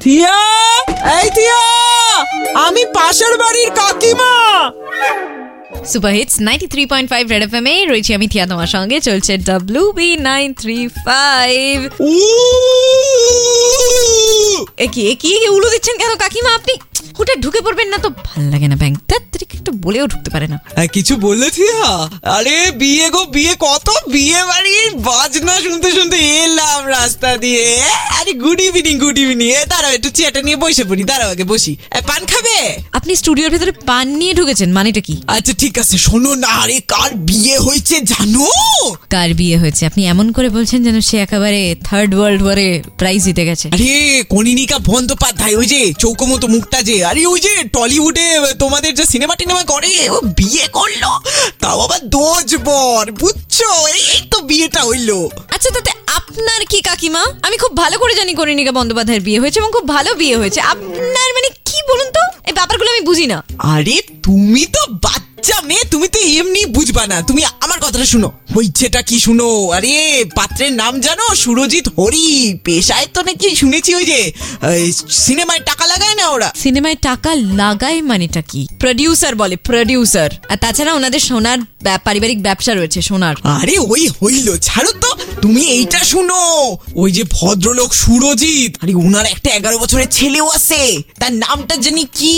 থিয়া, এই থিয়া, আমি পাশের বাড়ির কাকিমা। সুপার হিটস 93.5 রেড এফএম এ রয়েছি আমি থিয়া, তোমার সঙ্গে চলছে WB935। কি উলু দিচ্ছেন কেন কাকিমা? আপনি হুটে ঢুকে পড়বেন না তো, ভাল লাগে না। ব্যাংকটা একটু বলেও ঢুকতে পারে না। কিছু বললে থিয়া? আরে বিয়ে গো বিয়ে, কত বিয়ে বাড়ির বাজনা শুনতে শুনতে এলাম রাস্তা দিয়ে। আরে গুড ইভিনিং, গুড ইভিনিং। দাঁড়াও, একটু চেয়ারটা নিয়ে বসে পড়ি। দাঁড়াও, আগে বসি। পান খাবে? আপনি স্টুডিওর ভেতরে পান নিয়ে ঢুকেছেন, মানেটা কি? আচ্ছা ঠিক আছে, শোনো না। আরে কার বিয়ে হয়েছে জানো? কার বিয়ে হয়েছে? আপনি এমন করে বলছেন যেন সে একেবারে থার্ড ওয়ার্ল্ড ওয়ারে প্রাইজ জিতে গেছে। আরে কনিনিকা বন্দ্যোপাধ্যায়, ওই যে চৌকো মতো মুখটা যে, আরে ওই যে টলিউডে তোমাদের যে সিনেমা টিনেমা করে, ও বিয়ে করলো, তাও আবার 2 বর, বুঝছো? এই তো বিয়েটা হইলো। আচ্ছা তাতে আপনার কি কাকিমা? আমি খুব ভালো করে জানি কনিনিকা বন্দ্যোপাধ্যায়ের বিয়ে হয়েছে এবং খুব ভালো বিয়ে হয়েছে। আপনার মানে কি বলুন তো, এই ব্যাপারগুলো আমি বুঝি না। আরে তুমি তো বাচ্চা মেয়ে, তুমি তো এমনি বুঝবা না। তুমি আমার কথাটা শুনো, হইছেটা কি শুনো। আরে পাত্রের নাম জানো? সুরজিৎ হরি। পেশায় তো নাকি শুনেছি ওই যে সিনেমায় টাকা লাগায় না ওরা। সিনেমায় টাকা লাগায় মানেটা কি? প্রডিউসার বলে, প্রডিউসার। আর তাছাড়া ওনাদের সোনার পারিবারিক ব্যবসা রয়েছে, সোনার। আরে ওই হইলো, ছাড়ো তো। তুমি এইটা শুনো, ওই যে ভদ্রলোক সুরজিৎ, আরে ওনার একটা 11 বছরের ছেলেও আছে। তার নামটা জানি কি,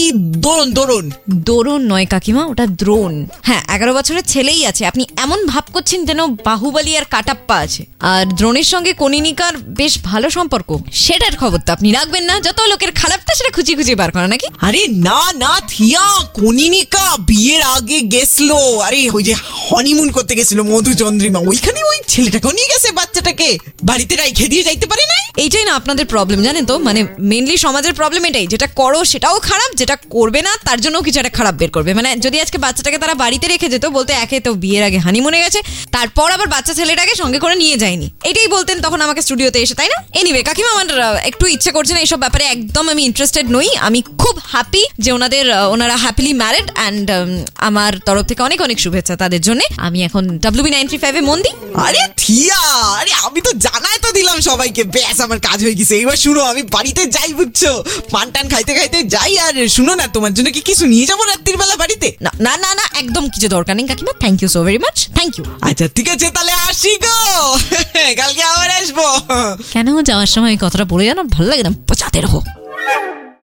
দোরন নয় কাকিমা, ওটা দ্রোণ। হ্যাঁ, 11 বছরের ছেলেই আছে। আপনি এমন ভাব করছেন যেন বাহুবলী আর কাটাপ্পা আছে। আর দ্রোণের সঙ্গে কনিনিকার বেশ ভালো সম্পর্ক, সেটার খবর তো আপনি রাখবেন না। যত লোকের খারাপটা সেটা খুঁজে খুঁজে বার করা নাকি? আরে না না থিয়া, কনিনিকা বিয়ের আগে গেছিল, আরে ওই যে হনিমুন করতে গেছিল মধুচন্দ্রিমা, ওইখানে ওই ছেলেটাকেও নিয়ে গেছে, বাচ্চাটাকে বাড়িতে রাইখে দিয়ে যাইতে পারে না। এইটাই না আপনাদের প্রবলেম, জানেন তো? মানে মেইনলি সমাজের প্রবলেম এটাই, যেটা করো সেটাও খারাপ, যেটা করবে না তার জন্য কিছু একটা খারাপ বের করবে। মানে যদি আজকে বাচ্চাটাকে তারা বাড়িতে রেখে যেত, বলতে একে তো বিয়ের আগে হানিমুনে গেছে, তারপর আবার বাচ্চা ছেলেটাকে সঙ্গে করে নিয়ে যায়নি, এটাই বলতেন তখন আমাকে স্টুডিওতে এসে, তাই না? এনিওয়ে কাকিমা, আমার একটু ইচ্ছে করছে না এইসব ব্যাপারে, একদম আমি ইন্টারেস্টেড নই। আমি খুব হ্যাপি যে ওনারা হ্যাপিলি ম্যারিড, অ্যান্ড আমার তরফ থেকে অনেক অনেক শুভেচ্ছা তাদের জন্য। আমি এখন WB935 এ মন দিই। আরে থিয়া, আরে আমি তো জানাই তো দিলাম সবাইকে, ব্যাস আমার কাজ হয়ে গেছে। এবার শুনো, আমি বাড়িতে যাই, বুঝছো? পান টান খাইতে খাইতে যাই। আর শুনো না, তোমার জন্য কি কিছু নিয়ে যাবো রাত্রির বেলা বাড়িতে? না না না না, একদম কিছু দরকার নেই কাকিমা, thank you so very much, thank you. আচ্ছা ঠিক আছে, তাহলে আসি গো, কালকে আবার আসবো। কেন যাওয়ার সময় এই কথাটা বলে জানো? ভালো লাগে না, পচাতে রাখো।